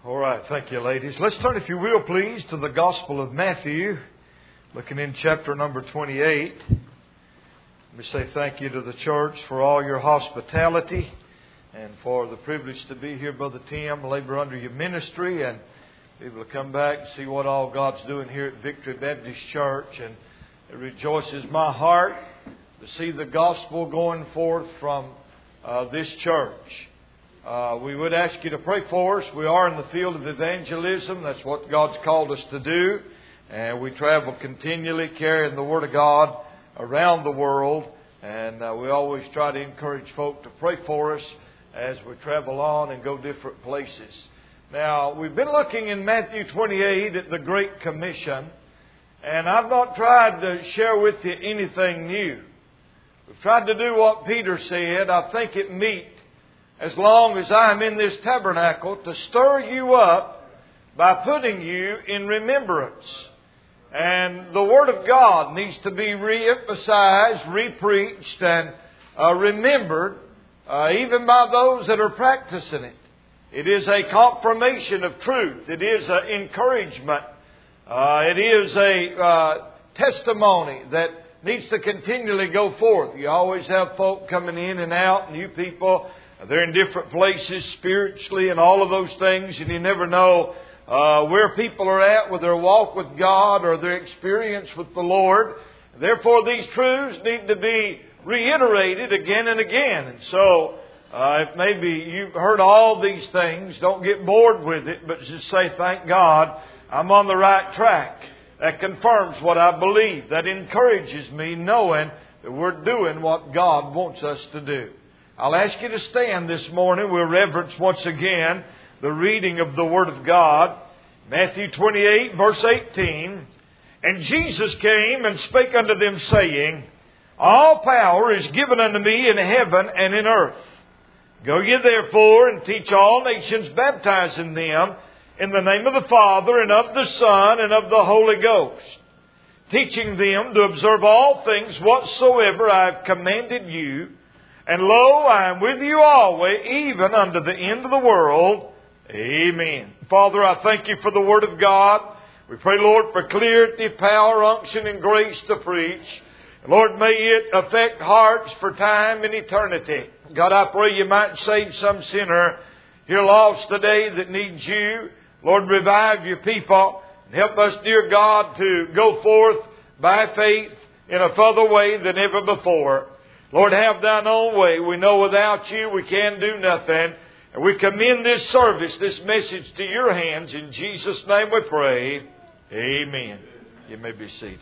All right, thank you, ladies. Let's turn, if you will, please, to the Gospel of Matthew, looking in chapter number 28. Let me say thank you to the church for all your hospitality and for the privilege to be here, Brother Tim, labor under your ministry, and be able to come back and see what all God's doing here at Victory Baptist Church. And it rejoices my heart to see the gospel going forth from this church. We would ask you to pray for us. We are in the field of evangelism. That's what God's called us to do. And we travel continually carrying the Word of God around the world. And we always try to encourage folk to pray for us as we travel on and go different places. Now, we've been looking in Matthew 28 at the Great Commission. And I've not tried to share with you anything new. We've tried to do what Peter said. I think it meet, as long as I'm in this tabernacle, to stir you up by putting you in remembrance. And the Word of God needs to be re-emphasized, re-preached, and remembered, even by those that are practicing it. It is a confirmation of truth. It is an encouragement. It is a testimony that needs to continually go forth. You always have folk coming in and out, new people. They're in different places spiritually and all of those things, and you never know where people are at with their walk with God or their experience with the Lord. Therefore, these truths need to be reiterated again and again. And so, if maybe you've heard all these things, don't get bored with it, but just say, thank God, I'm on the right track. That confirms what I believe. That encourages me knowing that we're doing what God wants us to do. I'll ask you to stand this morning. We'll reverence once again the reading of the Word of God. Matthew 28, verse 18. And Jesus came and spake unto them, saying, All power is given unto me in heaven and in earth. Go ye therefore and teach all nations, baptizing them in the name of the Father and of the Son and of the Holy Ghost, teaching them to observe all things whatsoever I have commanded you. And lo, I am with you always, even unto the end of the world. Amen. Father, I thank you for the Word of God. We pray, Lord, for clarity, power, unction, and grace to preach. And Lord, may it affect hearts for time and eternity. God, I pray you might save some sinner here lost today that needs you. Lord, revive your people. And help us, dear God, to go forth by faith in a further way than ever before. Lord, have thine own way. We know without you we can do nothing. And we commend this service, this message to your hands. In Jesus' name we pray. Amen. You may be seated.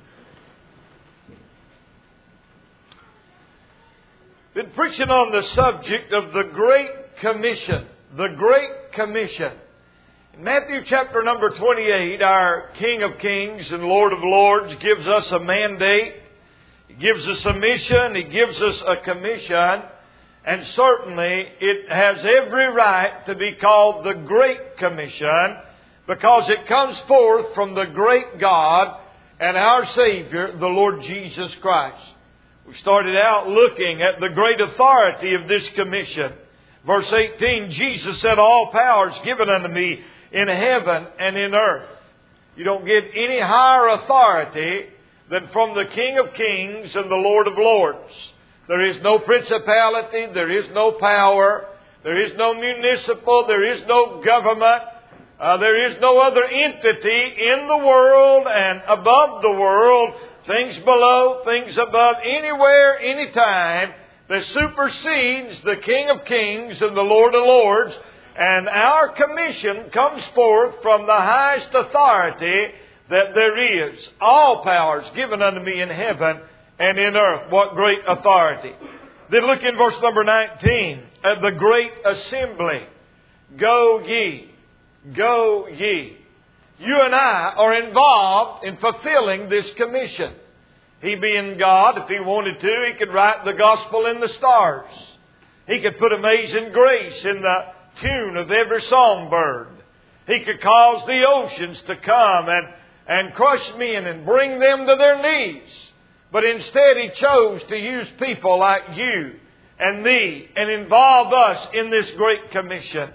Been preaching on the subject of the Great Commission. The Great Commission. In Matthew chapter number 28, our King of Kings and Lord of Lords gives us a mandate. He gives us a mission. He gives us a commission. And certainly it has every right to be called the Great Commission because it comes forth from the great God and our Savior, the Lord Jesus Christ. We started out looking at the great authority of this commission. Verse 18, Jesus said, All power is given unto me in heaven and in earth. You don't get any higher authority than from the King of Kings and the Lord of Lords. There is no principality, there is no power, there is no municipal, there is no government, there is no other entity in the world and above the world, things below, things above, anywhere, anytime, that supersedes the King of Kings and the Lord of Lords. And our commission comes forth from the highest authority that there is. All powers given unto me in heaven and in earth. What great authority. Then look in verse number 19 at the great assembly. Go ye. Go ye. You and I are involved in fulfilling this commission. He being God, if He wanted to, He could write the gospel in the stars. He could put amazing grace in the tune of every songbird. He could cause the oceans to come and crush men and bring them to their knees. But instead He chose to use people like you and me and involve us in this great commission.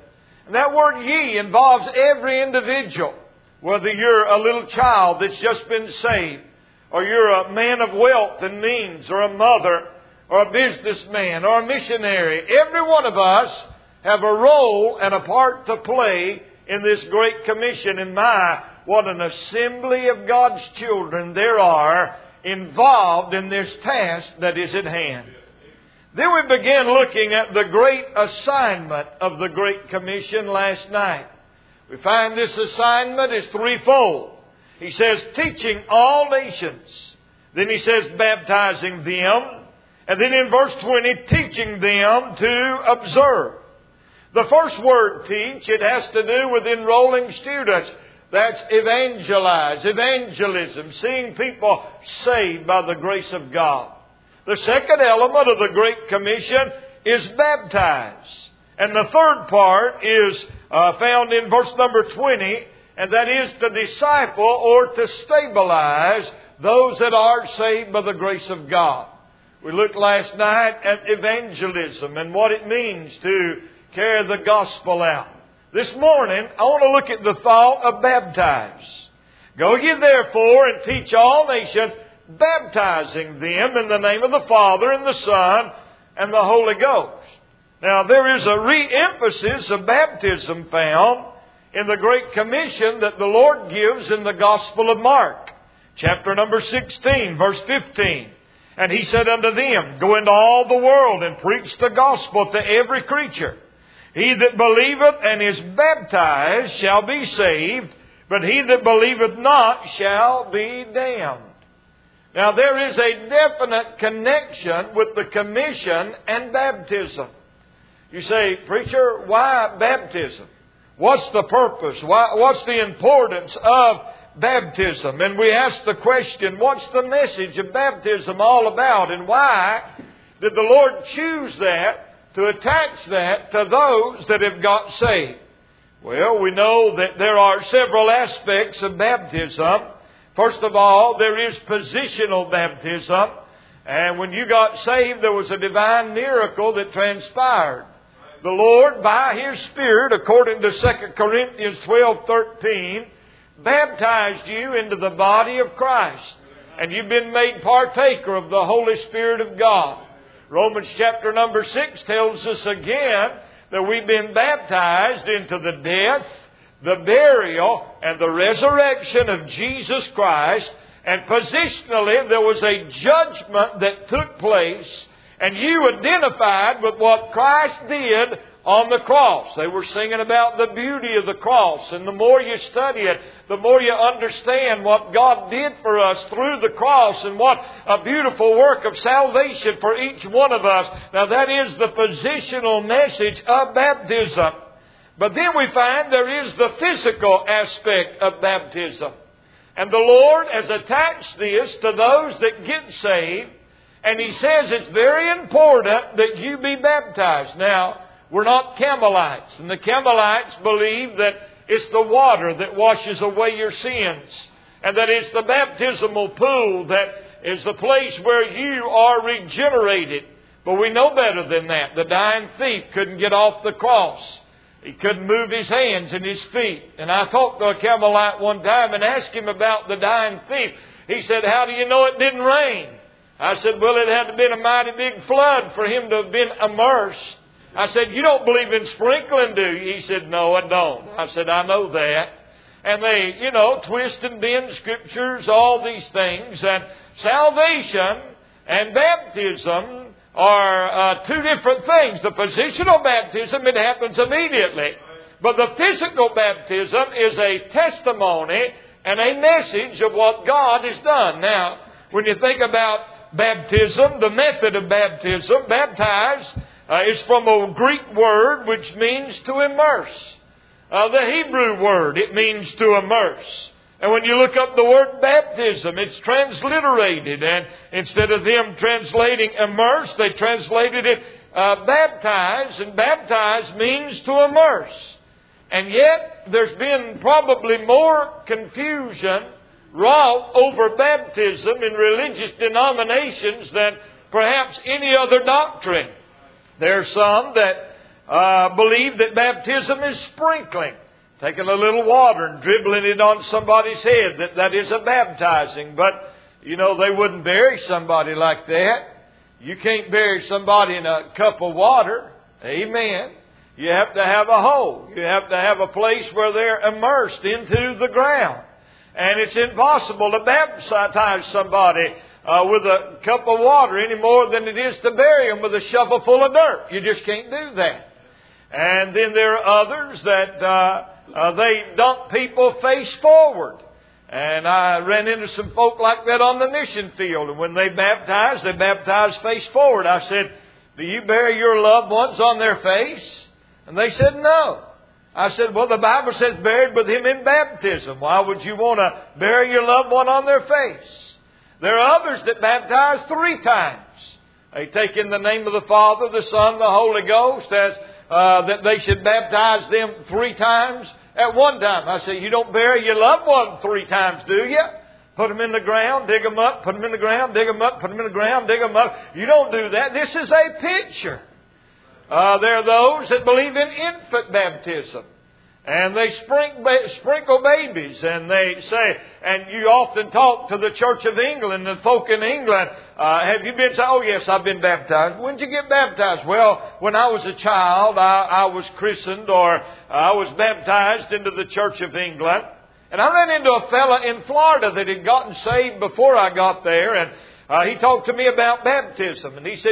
And that word ye involves every individual. Whether you're a little child that's just been saved, or you're a man of wealth and means, or a mother, or a businessman, or a missionary. Every one of us have a role and a part to play in this Great Commission. And what an assembly of God's children there are involved in this task that is at hand. Then we began looking at the great assignment of the Great Commission last night. We find this assignment is threefold. He says, teaching all nations. Then he says, baptizing them. And then in verse 20, teaching them to observe. The first word, teach, it has to do with enrolling students. That's evangelize, evangelism, seeing people saved by the grace of God. The second element of the Great Commission is baptize. And the third part is found in verse number 20, and that is to disciple or to stabilize those that are saved by the grace of God. We looked last night at evangelism and what it means to carry the gospel out. This morning, I want to look at the thought of baptize. Go ye therefore and teach all nations, baptizing them in the name of the Father and the Son and the Holy Ghost. Now, there is a re-emphasis of baptism found in the Great Commission that the Lord gives in the Gospel of Mark, chapter number 16, verse 15. And He said unto them, go into all the world and preach the gospel to every creature. He that believeth and is baptized shall be saved, but he that believeth not shall be damned. Now, there is a definite connection with the commission and baptism. You say, preacher, why baptism? What's the purpose? What's the importance of baptism? And we ask the question, what's the message of baptism all about? And why did the Lord choose that to attach that to those that have got saved? Well, we know that there are several aspects of baptism. First of all, there is positional baptism. And when you got saved, there was a divine miracle that transpired. The Lord, by His Spirit, according to 2 Corinthians 12:13, baptized you into the body of Christ. And you've been made partaker of the Holy Spirit of God. Romans chapter number 6 tells us again that we've been baptized into the death, the burial, and the resurrection of Jesus Christ. And positionally, there was a judgment that took place, and you identified with what Christ did on the cross. They were singing about the beauty of the cross. And the more you study it, the more you understand what God did for us through the cross and what a beautiful work of salvation for each one of us. Now, that is the positional message of baptism. But then we find there is the physical aspect of baptism. And the Lord has attached this to those that get saved. And He says it's very important that you be baptized. Now, we're not Campbellites. And the Campbellites believe that it's the water that washes away your sins. And that it's the baptismal pool that is the place where you are regenerated. But we know better than that. The dying thief couldn't get off the cross. He couldn't move his hands and his feet. And I talked to a Campbellite one time and asked him about the dying thief. He said, how do you know it didn't rain? I said, well, it had to have been a mighty big flood for him to have been immersed. I said, you don't believe in sprinkling, do you? He said, no, I don't. I said, I know that. And they, twist and bend scriptures, all these things. And salvation and baptism are two different things. The positional baptism, it happens immediately. But the physical baptism is a testimony and a message of what God has done. Now, when you think about baptism, the method of baptism, baptize, is from a Greek word which means to immerse. The Hebrew word, it means to immerse. And when you look up the word baptism, it's transliterated. And instead of them translating immerse, they translated it baptize. And baptize means to immerse. And yet, there's been probably more confusion wrought over baptism in religious denominations than perhaps any other doctrine. There are some that believe that baptism is sprinkling. Taking a little water and dribbling it on somebody's head. That is a baptizing. But, they wouldn't bury somebody like that. You can't bury somebody in a cup of water. Amen. You have to have a hole. You have to have a place where they're immersed into the ground. And it's impossible to baptize somebody with a cup of water any more than it is to bury them with a shovel full of dirt. You just can't do that. And then there are others that they dunk people face forward. And I ran into some folk like that on the mission field. And when they baptize face forward. I said, do you bury your loved ones on their face? And they said, no. I said, well, the Bible says buried with Him in baptism. Why would you want to bury your loved one on their face? There are others that baptize 3 times. They take in the name of the Father, the Son, the Holy Ghost, as that they should baptize them 3 times at one time. I say, you don't bury your loved one 3 times, do you? Put them in the ground, dig them up, put them in the ground, dig them up, put them in the ground, dig them up. You don't do that. This is a picture. There are those that believe in infant baptism. And they sprinkle babies. And they say, and you often talk to the Church of England and folk in England. Have you been to? Oh yes, I've been baptized. When did you get baptized? Well, when I was a child, I was christened or I was baptized into the Church of England. And I ran into a fella in Florida that had gotten saved before I got there. And he talked to me about baptism. And he said,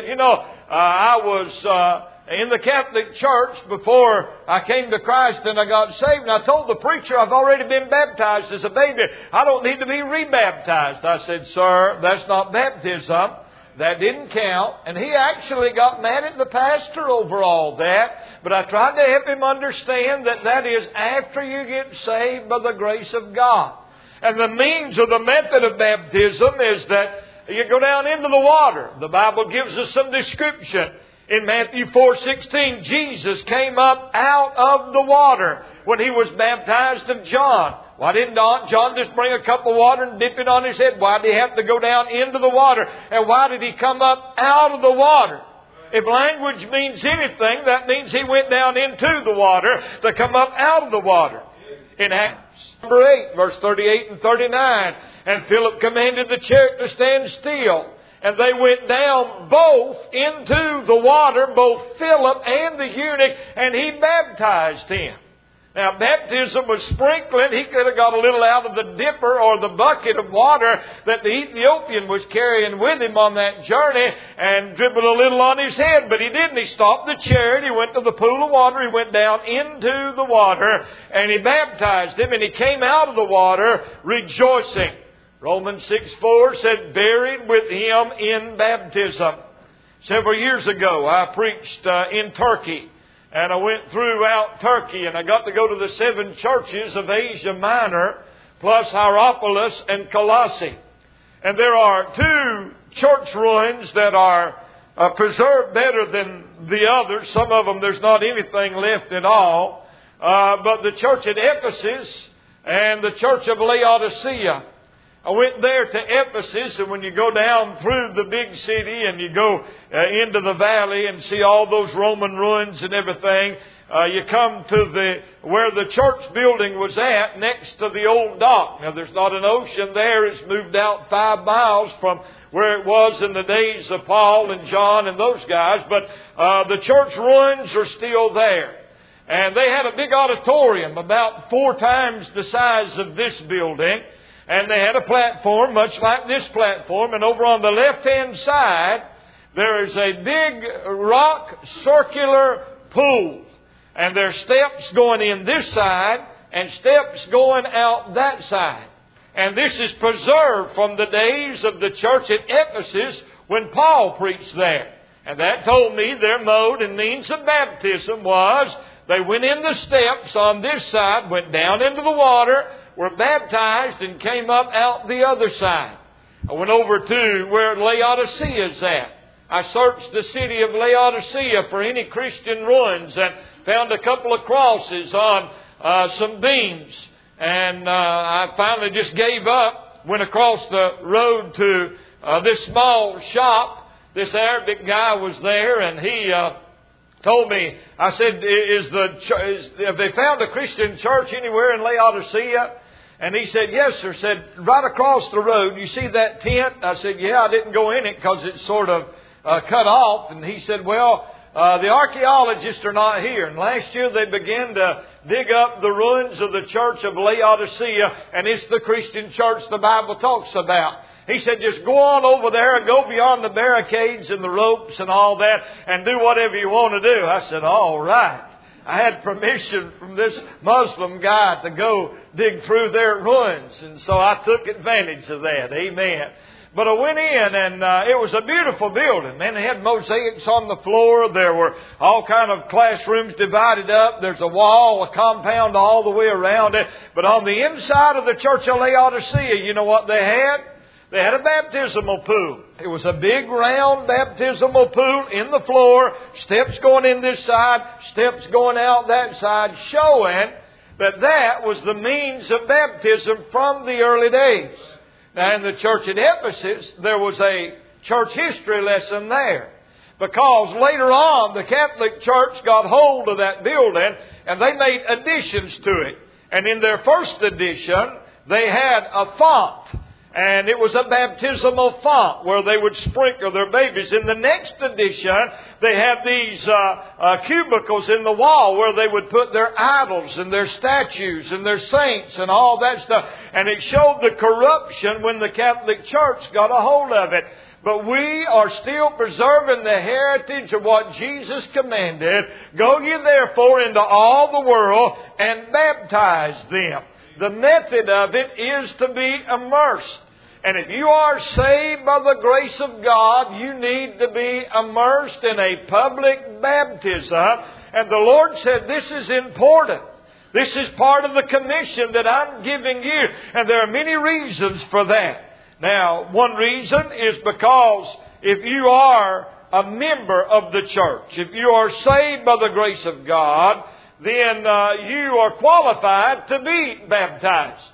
I was in the Catholic Church before I came to Christ and I got saved. And I told the preacher, I've already been baptized as a baby. I don't need to be rebaptized. I said, sir, that's not baptism. That didn't count. And he actually got mad at the pastor over all that. But I tried to help him understand that is after you get saved by the grace of God. And the means or the method of baptism is that you go down into the water. The Bible gives us some description. In Matthew 4:16, Jesus came up out of the water when He was baptized of John. Why didn't John just bring a cup of water and dip it on his head? Why did he have to go down into the water? And why did he come up out of the water? If language means anything, that means He went down into the water to come up out of the water. In Acts number 8, verse 38 and 39, and Philip commanded the chariot to stand still. And they went down both into the water, both Philip and the eunuch, and he baptized him. Now, baptism was sprinkling. He could have got a little out of the dipper or the bucket of water that the Ethiopian was carrying with him on that journey and dribbled a little on his head. But he didn't. He stopped the chariot. He went to the pool of water. He went down into the water and he baptized him. And he came out of the water rejoicing. Romans 6:4 said, buried with Him in baptism. Several years ago, I preached in Turkey. And I went throughout Turkey and I got to go to the 7 churches of Asia Minor, plus Hierapolis and Colossae. And there are 2 church ruins that are preserved better than the others. Some of them there's not anything left at all. But the church at Ephesus and the church of Laodicea. I went there to Ephesus, and when you go down through the big city and you go into the valley and see all those Roman ruins and everything, you come to where the church building was at, next to the old dock. Now, there's not an ocean there. It's moved out 5 miles from where it was in the days of Paul and John and those guys. But the church ruins are still there. And they had a big auditorium, about 4 times the size of this building. And they had a platform, much like this platform. And over on the left-hand side, there is a big rock circular pool. And there are steps going in this side and steps going out that side. And this is preserved from the days of the church at Ephesus when Paul preached there. And that told me their mode and means of baptism was they went in the steps on this side, went down into the water, were baptized and came up out the other side. I went over to where Laodicea is at. I searched the city of Laodicea for any Christian ruins and found a couple of crosses on some beams. And I finally just gave up, went across the road to this small shop. This Arabic guy was there and he told me, I said, have they found a Christian church anywhere in Laodicea? And he said, yes, sir. Said, right across the road, you see that tent? I said, yeah, I didn't go in it because it's sort of cut off. And he said, well, the archaeologists are not here. And last year they began to dig up the ruins of the church of Laodicea, and it's the Christian church the Bible talks about. He said, just go on over there and go beyond the barricades and the ropes and all that and do whatever you want to do. I said, all right. I had permission from this Muslim guy to go dig through their ruins, and so I took advantage of that. Amen. But I went in, and it was a beautiful building. Man, they had mosaics on the floor. There were all kind of classrooms divided up. There's a wall, a compound all the way around it. But on the inside of the church of Laodicea, you know what they had? They had a baptismal pool. It was a big round baptismal pool in the floor, steps going in this side, steps going out that side, showing that that was the means of baptism from the early days. Now in the church at Ephesus, there was a church history lesson there. Because later on, the Catholic Church got hold of that building and they made additions to it. And in their first edition, they had a font. And it was a baptismal font where they would sprinkle their babies. In the next edition, they had these cubicles in the wall where they would put their idols and their statues and their saints and all that stuff. And it showed the corruption when the Catholic Church got a hold of it. But we are still preserving the heritage of what Jesus commanded. Go ye therefore into all the world and baptize them. The method of it is to be immersed. And if you are saved by the grace of God, you need to be immersed in a public baptism. And the Lord said, this is important. This is part of the commission that I'm giving you. And there are many reasons for that. Now, one reason is because if you are a member of the church, if you are saved by the grace of God, then you are qualified to be baptized.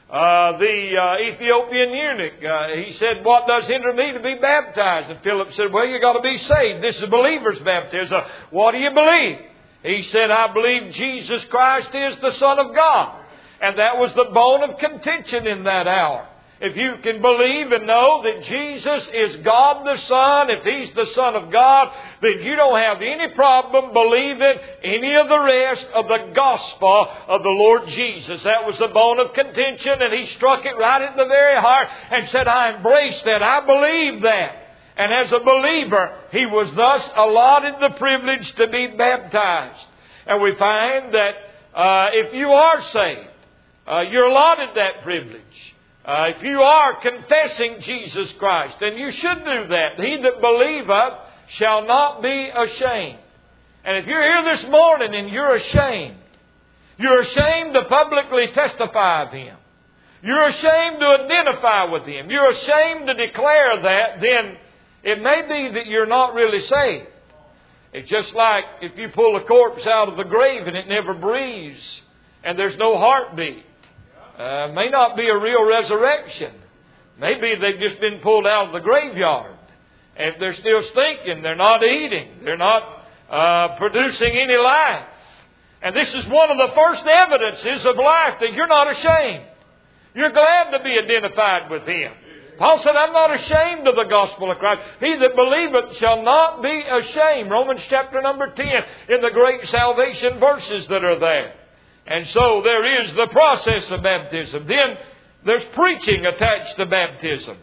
The Ethiopian eunuch, he said, what does hinder me to be baptized? And Philip said, well, you got to be saved. This is believer's baptism. What do you believe? He said, I believe Jesus Christ is the Son of God. And that was the bone of contention in that hour. If you can believe and know that Jesus is God the Son, if He's the Son of God, then you don't have any problem believing any of the rest of the gospel of the Lord Jesus. That was the bone of contention, and he struck it right at the very heart and said, I embrace that. I believe that. And as a believer, he was thus allotted the privilege to be baptized. And we find that if you are saved, you're allotted that privilege. If you are confessing Jesus Christ, and you should do that, he that believeth shall not be ashamed. And if you're here this morning and you're ashamed to publicly testify of Him, you're ashamed to identify with Him, you're ashamed to declare that, then it may be that you're not really saved. It's just like if you pull a corpse out of the grave and it never breathes and there's no heartbeat. May not be a real resurrection. Maybe they've just been pulled out of the graveyard. And if they're still stinking, they're not eating. They're not producing any life. And this is one of the first evidences of life that you're not ashamed. You're glad to be identified with Him. Paul said, I'm not ashamed of the gospel of Christ. He that believeth shall not be ashamed. Romans chapter number 10 in the great salvation verses that are there. And so there is the process of baptism. Then there's preaching attached to baptism.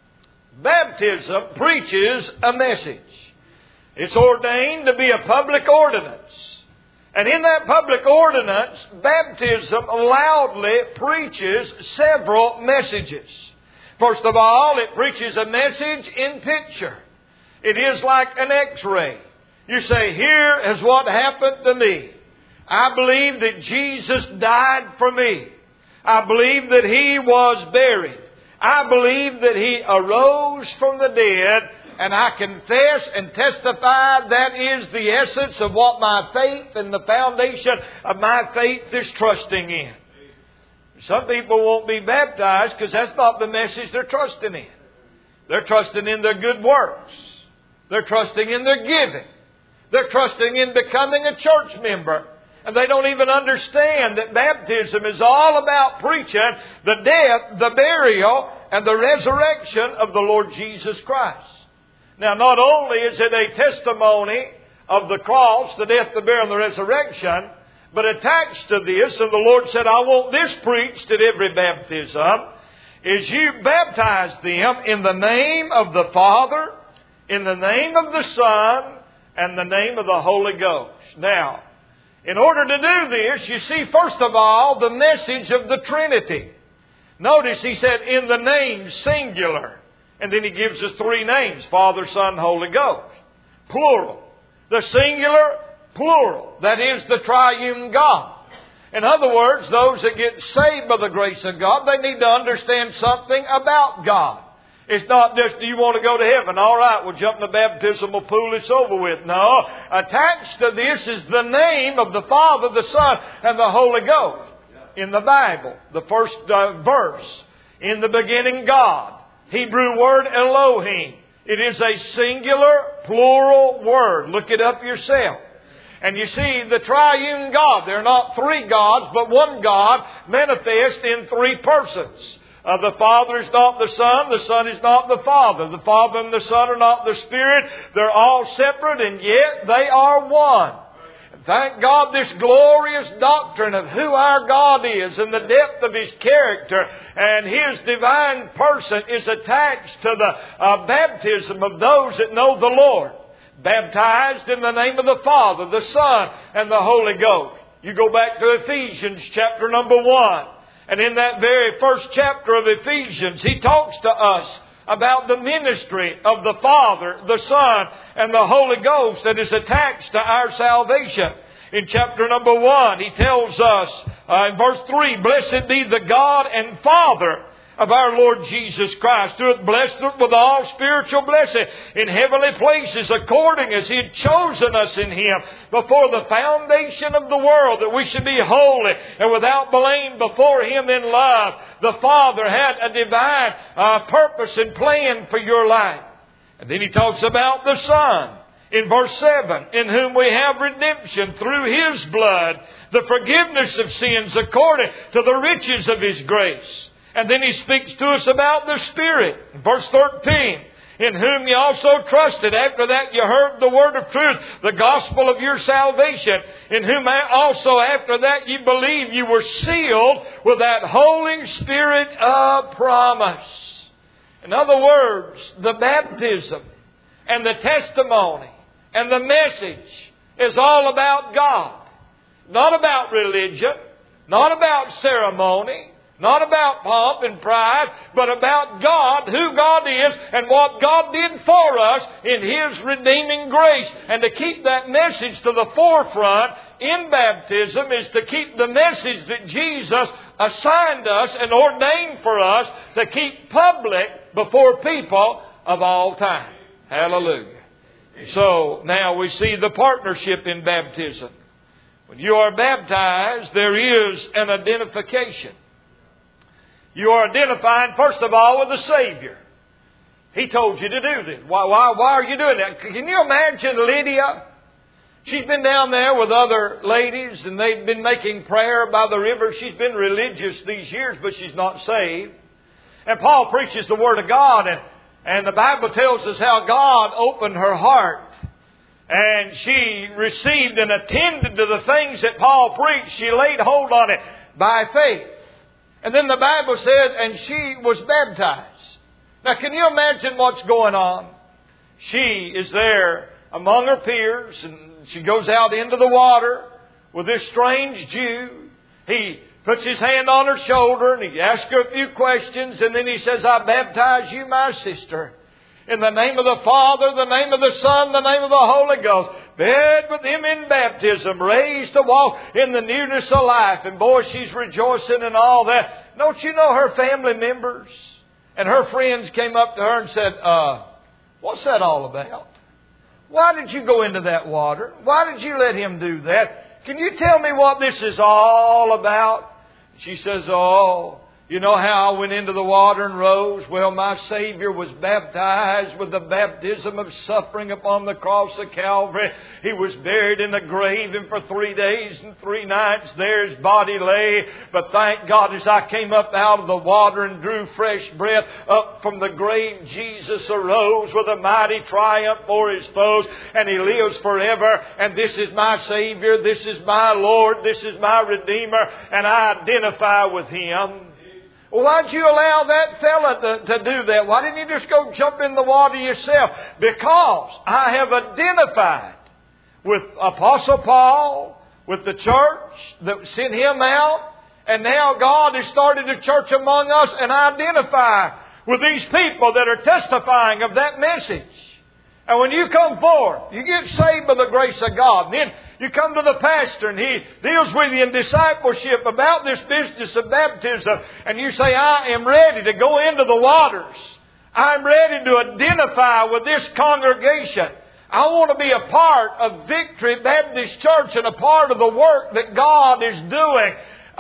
Baptism preaches a message. It's ordained to be a public ordinance. And in that public ordinance, baptism loudly preaches several messages. First of all, it preaches a message in picture. It is like an X-ray. You say, here is what happened to me. I believe that Jesus died for me. I believe that He was buried. I believe that He arose from the dead. And I confess and testify that is the essence of what my faith and the foundation of my faith is trusting in. Some people won't be baptized because that's not the message they're trusting in. They're trusting in their good works. They're trusting in their giving. They're trusting in becoming a church member. And they don't even understand that baptism is all about preaching the death, the burial, and the resurrection of the Lord Jesus Christ. Now, not only is it a testimony of the cross, the death, the burial, and the resurrection, but attached to this, and the Lord said, I want this preached at every baptism, is you baptize them in the name of the Father, in the name of the Son, and the name of the Holy Ghost. Now, in order to do this, you see, first of all, the message of the Trinity. Notice he said, in the name, singular. And then he gives us three names, Father, Son, Holy Ghost. Plural. The singular, plural. That is the triune God. In other words, those that get saved by the grace of God, they need to understand something about God. It's not just, do you want to go to heaven? All right, we'll jump in the baptismal pool, it's over with. No, attached to this is the name of the Father, the Son, and the Holy Ghost. In the Bible, the first verse, in the beginning God. Hebrew word Elohim. It is a singular, plural word. Look it up yourself. And you see, the triune God, there are not three gods, but one God manifest in three persons. The Father is not the Son is not the Father. The Father and the Son are not the Spirit. They're all separate, and yet they are one. Thank God this glorious doctrine of who our God is and the depth of His character and His divine person is attached to the baptism of those that know the Lord. Baptized in the name of the Father, the Son, and the Holy Ghost. You go back to Ephesians chapter number 1. And in that very first chapter of Ephesians, he talks to us about the ministry of the Father, the Son, and the Holy Ghost that is attached to our salvation. In chapter number 1, he tells us in verse 3, Blessed be the God and Father of our Lord Jesus Christ, who hath blessed us with all spiritual blessing in heavenly places, according as He had chosen us in Him before the foundation of the world, that we should be holy and without blame before Him in love. The Father had a divine purpose and plan for your life. And then He talks about the Son. In verse 7, in whom we have redemption through His blood, the forgiveness of sins according to the riches of His grace. And then He speaks to us about the Spirit. In verse 13, in whom ye also trusted. After that you heard the word of truth, the gospel of your salvation. In whom also after that ye believe, you were sealed with that Holy Spirit of promise. In other words, the baptism and the testimony and the message is all about God. Not about religion, not about ceremony, not about pomp and pride, but about God, who God is, and what God did for us in His redeeming grace. And to keep that message to the forefront in baptism is to keep the message that Jesus assigned us and ordained for us to keep public before people of all time. Hallelujah. So now we see the partnership in baptism. When you are baptized, there is an identification. You are identifying, first of all, with the Savior. He told you to do this. Why are you doing that? Can you imagine Lydia? She's been down there with other ladies, and they've been making prayer by the river. She's been religious these years, but she's not saved. And Paul preaches the Word of God, and the Bible tells us how God opened her heart. And she received and attended to the things that Paul preached. She laid hold on it by faith. And then the Bible said, and she was baptized. Now, can you imagine what's going on? She is there among her peers, and she goes out into the water with this strange Jew. He puts his hand on her shoulder, and he asks her a few questions, and then he says, I baptize you, my sister, in the name of the Father, the name of the Son, the name of the Holy Ghost. Bed with Him in baptism, raised to walk in the newness of life. And boy, she's rejoicing and all that. Don't you know her family members and her friends came up to her and said, what's that all about? Why did you go into that water? Why did you let him do that? Can you tell me what this is all about? She says, oh, You know how I went into the water and rose? Well, my Savior was baptized with the baptism of suffering upon the cross of Calvary. He was buried in a grave, and for 3 days and 3 nights there His body lay. But thank God, as I came up out of the water and drew fresh breath up from the grave, Jesus arose with a mighty triumph for His foes, and He lives forever. And this is my Savior, this is my Lord, this is my Redeemer, and I identify with Him. Well, why'd you allow that fella to do that? Why didn't you just go jump in the water yourself? Because I have identified with Apostle Paul, with the church that sent him out, and now God has started a church among us, and I identify with these people that are testifying of that message. And when you come forth, you get saved by the grace of God. And then you come to the pastor and he deals with you in discipleship about this business of baptism. And you say, I am ready to go into the waters. I'm ready to identify with this congregation. I want to be a part of Victory Baptist Church and a part of the work that God is doing.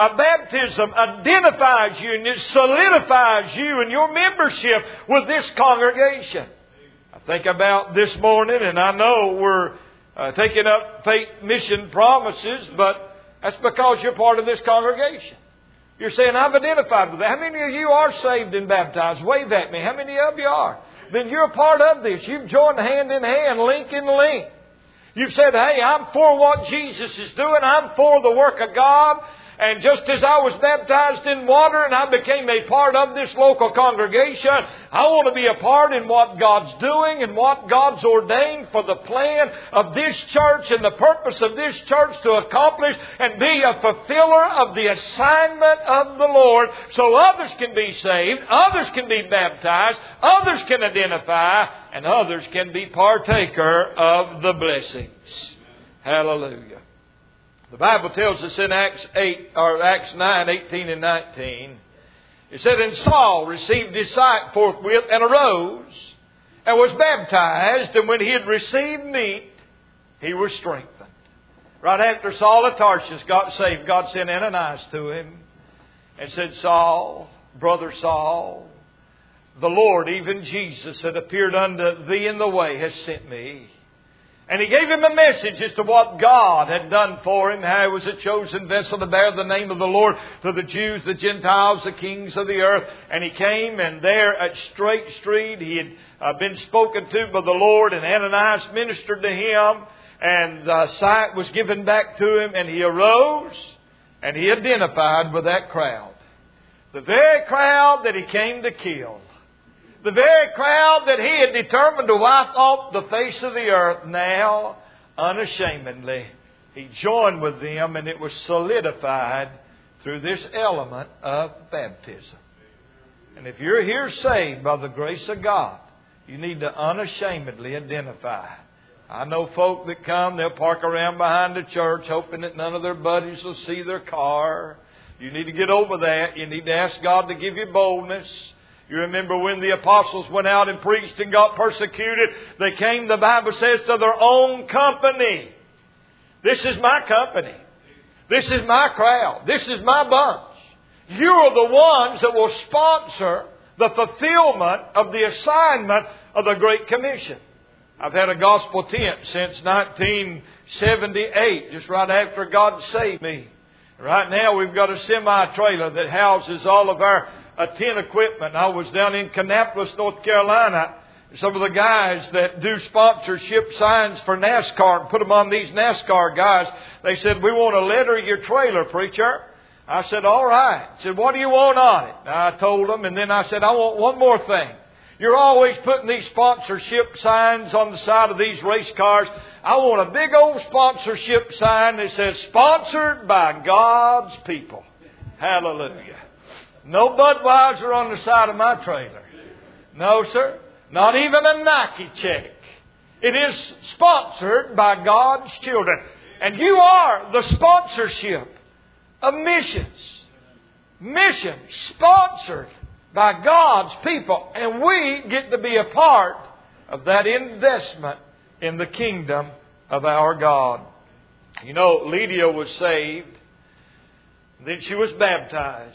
Baptism identifies you and it solidifies you and your membership with this congregation. I think about this morning, and I know we're taking up faith mission promises, but that's because you're part of this congregation. You're saying, I've identified with that. How many of you are saved and baptized? Wave at me. How many of you are? Then you're a part of this. You've joined hand in hand, link in link. You've said, hey, I'm for what Jesus is doing. I'm for the work of God. And just as I was baptized in water and I became a part of this local congregation, I want to be a part in what God's doing and what God's ordained for the plan of this church and the purpose of this church to accomplish and be a fulfiller of the assignment of the Lord so others can be saved, others can be baptized, others can identify, and others can be partaker of the blessings. Hallelujah. The Bible tells us in Acts 9, 18 and 19, it said, And Saul received his sight forthwith and arose and was baptized, and when he had received meat, he was strengthened. Right after Saul of Tarsus got saved, God sent Ananias to him and said, Saul, brother Saul, the Lord, even Jesus, that appeared unto thee in the way, has sent me. And He gave him a message as to what God had done for him, how he was a chosen vessel to bear the name of the Lord to the Jews, the Gentiles, the kings of the earth. And he came, and there at Straight Street he had been spoken to by the Lord, and Ananias ministered to him, and sight was given back to him, and he arose, and he identified with that crowd. The very crowd that he came to kill. The very crowd that he had determined to wipe off the face of the earth, now, unashamedly, he joined with them, and it was solidified through this element of baptism. And if you're here saved by the grace of God, you need to unashamedly identify. I know folk that come, they'll park around behind the church hoping that none of their buddies will see their car. You need to get over that. You need to ask God to give you boldness. You remember when the apostles went out and preached and got persecuted, they came, the Bible says, to their own company. This is my company. This is my crowd. This is my bunch. You are the ones that will sponsor the fulfillment of the assignment of the Great Commission. I've had a gospel tent since 1978, just right after God saved me. Right now we've got a semi-trailer that houses all of our tent equipment. I was down in Kannapolis, North Carolina. Some of the guys that do sponsorship signs for NASCAR and put them on these NASCAR guys, they said, we want to letter your trailer, preacher. I said, all right. I said, what do you want on it? And I told them, and then I said, I want one more thing. You're always putting these sponsorship signs on the side of these race cars. I want a big old sponsorship sign that says, sponsored by God's people. Hallelujah. No Budweiser on the side of my trailer. No, sir. Not even a Nike check. It is sponsored by God's children. And you are the sponsorship of missions. Mission sponsored by God's people. And we get to be a part of that investment in the kingdom of our God. You know, Lydia was saved. Then she was baptized.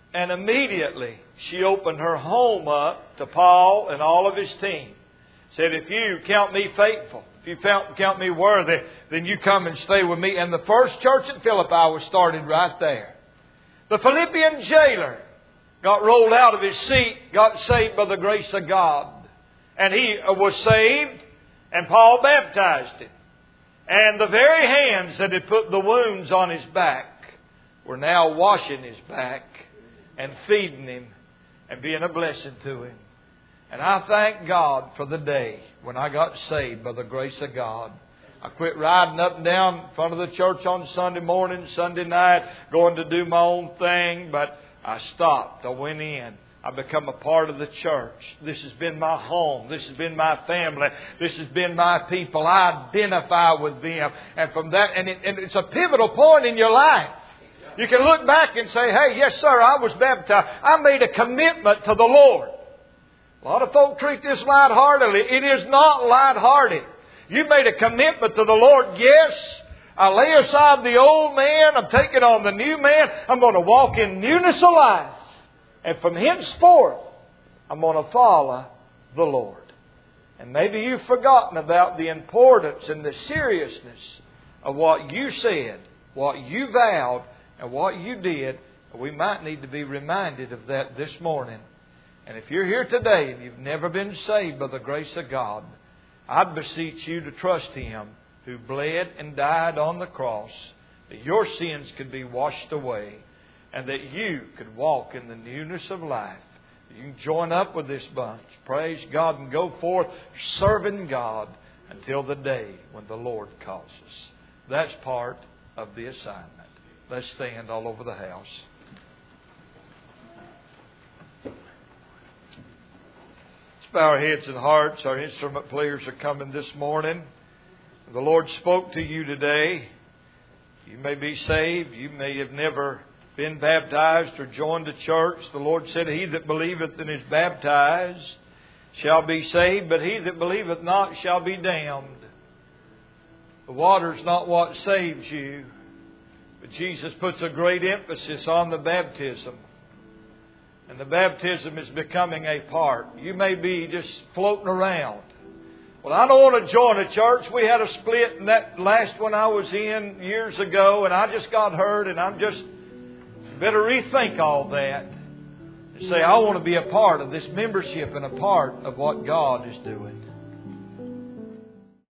And immediately she opened her home up to Paul and all of his team. Said, if you count me faithful, if you count me worthy, then you come and stay with me. And the first church at Philippi was started right there. The Philippian jailer got rolled out of his seat, got saved by the grace of God. And he was saved, and Paul baptized him. And the very hands that had put the wounds on his back were now washing his back and feeding him and being a blessing to him. And I thank God for the day when I got saved by the grace of God. I quit riding up and down in front of the church on Sunday morning, Sunday night, going to do my own thing, but I stopped. I went in. I become a part of the church. This has been my home. This has been my family. This has been my people. I identify with them. And from that, and it's a pivotal point in your life. You can look back and say, hey, yes, sir, I was baptized. I made a commitment to the Lord. A lot of folk treat this lightheartedly. It is not lighthearted. You made a commitment to the Lord. Yes, I lay aside the old man. I'm taking on the new man. I'm going to walk in newness of life. And from henceforth, I'm going to follow the Lord. And maybe you've forgotten about the importance and the seriousness of what you said, what you vowed, and what you did. We might need to be reminded of that this morning. And if you're here today and you've never been saved by the grace of God, I'd beseech you to trust Him who bled and died on the cross, that your sins could be washed away, and that you could walk in the newness of life. You can join up with this bunch, praise God, and go forth serving God until the day when the Lord calls us. That's part of the assignment. Let's stand all over the house. Let's bow our heads and hearts. Our instrument players are coming this morning. The Lord spoke to you today. You may be saved. You may have never been baptized or joined a church. The Lord said, he that believeth and is baptized shall be saved, but he that believeth not shall be damned. The water's not what saves you, but Jesus puts a great emphasis on the baptism. And the baptism is becoming a part. You may be just floating around. Well, I don't want to join a church. We had a split in that last one I was in years ago, and I just got hurt, and I'm just better rethink all that and say, I want to be a part of this membership and a part of what God is doing.